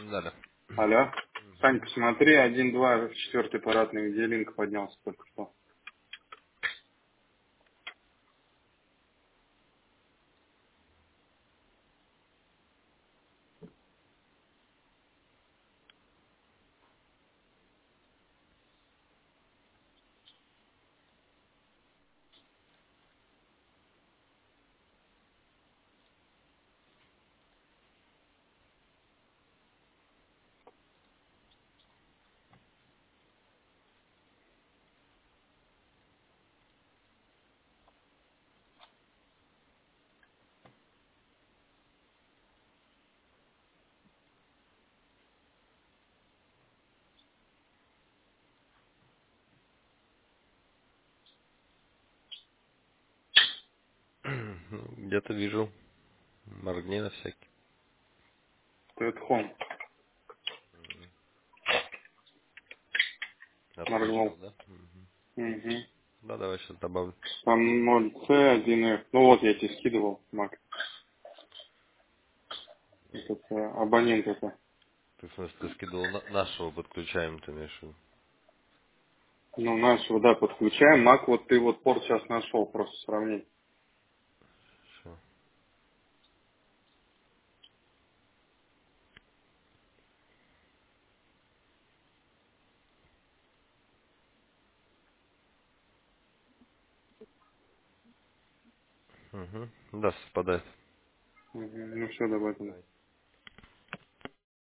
Да, да. Алло. Сань, посмотри, 1.2 в четвертый парадный, где линк поднялся только что. Ну, где-то вижу. Моргни на всякий. Ты хом Отключил, моргнул. да? Мгм. Угу. Да, давай сейчас добавлю. Там 0C, 1F. Ну вот, я тебе скидывал, Мак. Этот абонент это. Ты, в смысле, ты скидывал нашего подключаем, ты имеешь в виду? Ну, нашего, да, подключаем. Мак, вот ты вот порт сейчас нашел, просто сравнить. Всё. Угу. Да, совпадает. Угу. Ну все, давай тогда.